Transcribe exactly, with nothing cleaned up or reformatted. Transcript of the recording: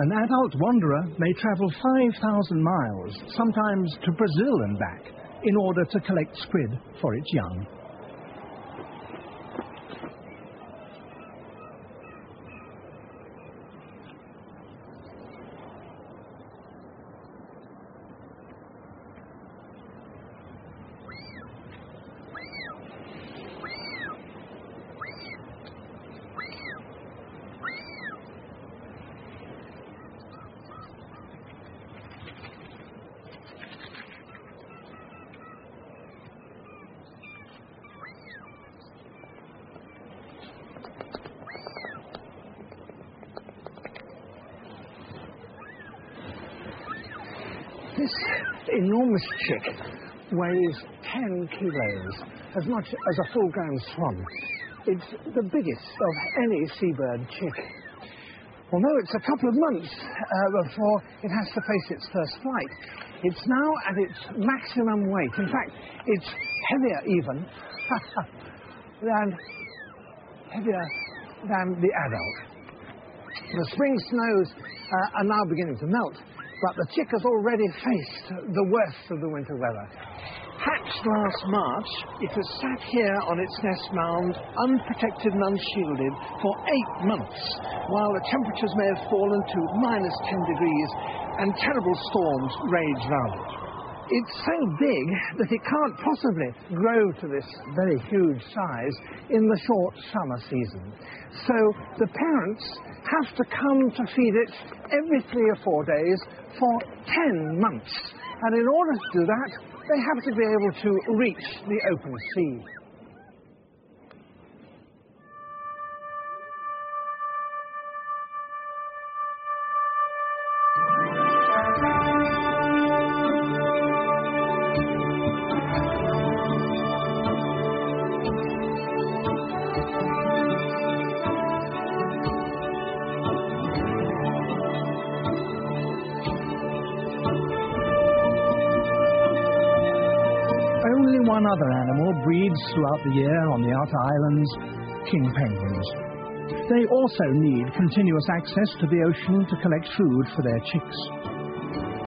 An adult wanderer may travel five thousand miles, sometimes to Brazil and back, in order to collect squid for its young. This enormous chick weighs ten kilos, as much as a full-grown swan. It's the biggest of any seabird chick. Although it's a couple of months uh, before it has to face its first flight, it's now at its maximum weight. In fact, it's heavier even than heavier than the adult. The spring snows uh, are now beginning to melt, but the chick has already faced the worst of the winter weather. Hatched last March, it has sat here on its nest mound, unprotected and unshielded, for eight months, while the temperatures may have fallen to minus ten degrees and terrible storms rage round it. It's so big that it can't possibly grow to this very huge size in the short summer season. So the parents have to come to feed it every three or four days for ten months. And in order to do that, they have to be able to reach the open sea. Only one other animal breeds throughout the year on the outer islands, king penguins. They also need continuous access to the ocean to collect food for their chicks.